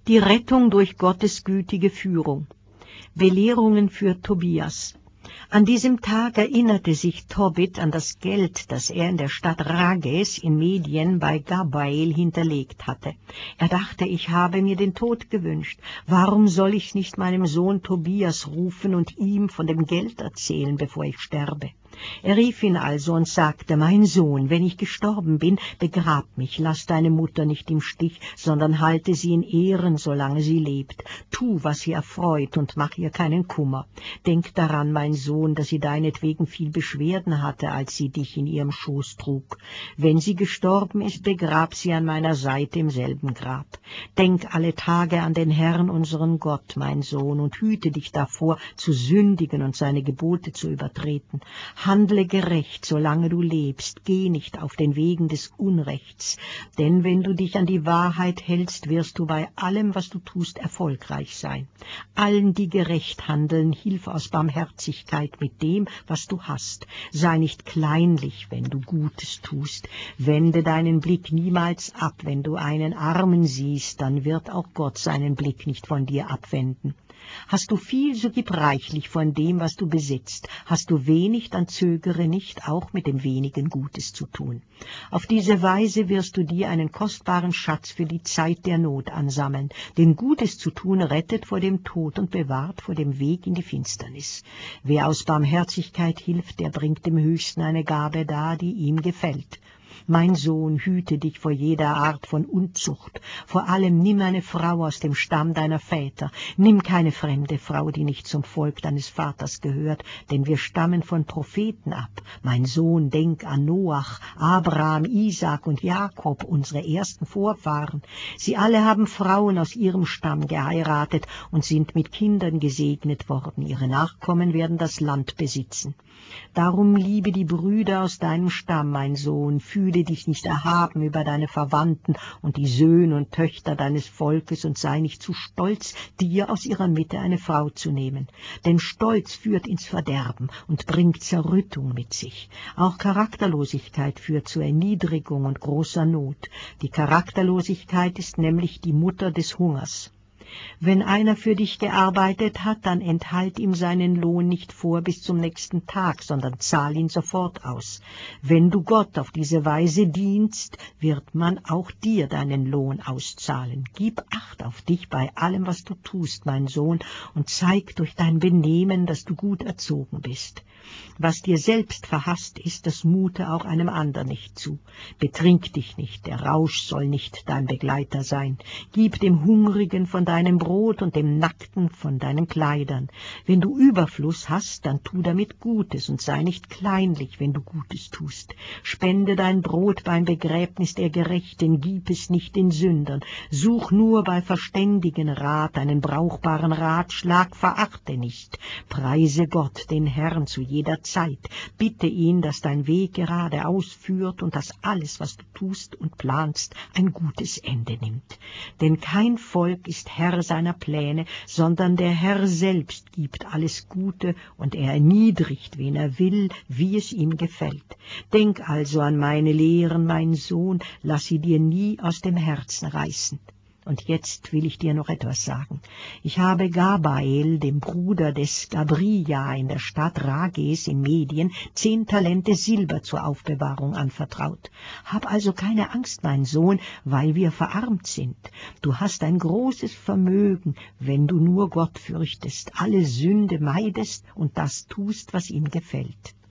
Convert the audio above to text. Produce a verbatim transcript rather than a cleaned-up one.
Die Rettung durch Gottes gütige Führung. Belehrungen für Tobias. An diesem Tag erinnerte sich Tobit an das Geld, das er in der Stadt Rages in Medien bei Gabael hinterlegt hatte. Er dachte, ich habe mir den Tod gewünscht. Warum soll ich nicht meinem Sohn Tobias rufen und ihm von dem Geld erzählen, bevor ich sterbe? Er rief ihn also und sagte, mein Sohn, wenn ich gestorben bin, begrab mich, lass deine Mutter nicht im Stich, sondern halte sie in Ehren, solange sie lebt. Tu, was sie erfreut, und mach ihr keinen Kummer. Denk daran, mein Sohn, dass sie deinetwegen viel Beschwerden hatte, als sie dich in ihrem Schoß trug. Wenn sie gestorben ist, begrab sie an meiner Seite im selben Grab. Denk alle Tage an den Herrn, unseren Gott, mein Sohn, und hüte dich davor, zu sündigen und seine Gebote zu übertreten. Handle gerecht, solange du lebst, geh nicht auf den Wegen des Unrechts, denn wenn du dich an die Wahrheit hältst, wirst du bei allem, was du tust, erfolgreich sein. Allen, die gerecht handeln, hilf aus Barmherzigkeit mit dem, was du hast. Sei nicht kleinlich, wenn du Gutes tust. Wende deinen Blick niemals ab, wenn du einen Armen siehst, dann wird auch Gott seinen Blick nicht von dir abwenden. Hast du viel, so gib reichlich von dem, was du besitzt. Hast du wenig, dann zögere nicht, auch mit dem wenigen Gutes zu tun. Auf diese Weise wirst du dir einen kostbaren Schatz für die Zeit der Not ansammeln. Denn Gutes zu tun rettet vor dem Tod und bewahrt vor dem Weg in die Finsternis. Wer aus Barmherzigkeit hilft, der bringt dem Höchsten eine Gabe dar, die ihm gefällt. Mein Sohn, hüte dich vor jeder Art von Unzucht. Vor allem nimm eine Frau aus dem Stamm deiner Väter. Nimm keine fremde Frau, die nicht zum Volk deines Vaters gehört, denn wir stammen von Propheten ab. Mein Sohn, denk an Noach, Abraham, Isaak und Jakob, unsere ersten Vorfahren. Sie alle haben Frauen aus ihrem Stamm geheiratet und sind mit Kindern gesegnet worden. Ihre Nachkommen werden das Land besitzen. Darum liebe die Brüder aus deinem Stamm, mein Sohn, fühle dich nicht erhaben über deine Verwandten und die Söhne und Töchter deines Volkes und sei nicht zu stolz, dir aus ihrer Mitte eine Frau zu nehmen. Denn Stolz führt ins Verderben und bringt Zerrüttung mit sich. Auch Charakterlosigkeit führt zu Erniedrigung und großer Not. Die Charakterlosigkeit ist nämlich die Mutter des Hungers. Wenn einer für dich gearbeitet hat, dann enthalt ihm seinen Lohn nicht vor bis zum nächsten Tag, sondern zahl ihn sofort aus. Wenn du Gott auf diese Weise dienst, wird man auch dir deinen Lohn auszahlen. Gib Acht auf dich bei allem, was du tust, mein Sohn, und zeig durch dein Benehmen, dass du gut erzogen bist. Was dir selbst verhasst ist, das mute auch einem anderen nicht zu. Betrink dich nicht, der Rausch soll nicht dein Begleiter sein. Gib dem Hungrigen von deinem Brot und dem Nackten von deinen Kleidern. Wenn du Überfluss hast, dann tu damit Gutes und sei nicht kleinlich, wenn du Gutes tust. Spende dein Brot beim Begräbnis der Gerechten, gib es nicht den Sündern. Such nur bei verständigen Rat, einen brauchbaren Ratschlag verachte nicht. Preise Gott, den Herrn, zu jeder Zeit. Bitte ihn, dass dein Weg gerade ausführt und dass alles, was du tust und planst, ein gutes Ende nimmt. Denn kein Volk ist Herr seiner Pläne, sondern der Herr selbst gibt alles Gute und er erniedrigt, wen er will, wie es ihm gefällt. Denk also an meine Lehren, mein Sohn, lass sie dir nie aus dem Herzen reißen. Und jetzt will ich dir noch etwas sagen. Ich habe Gabael, dem Bruder des Gabrija in der Stadt Rages in Medien, zehn Talente Silber zur Aufbewahrung anvertraut. Hab also keine Angst, mein Sohn, weil wir verarmt sind. Du hast ein großes Vermögen, wenn du nur Gott fürchtest, alle Sünde meidest und das tust, was ihm gefällt.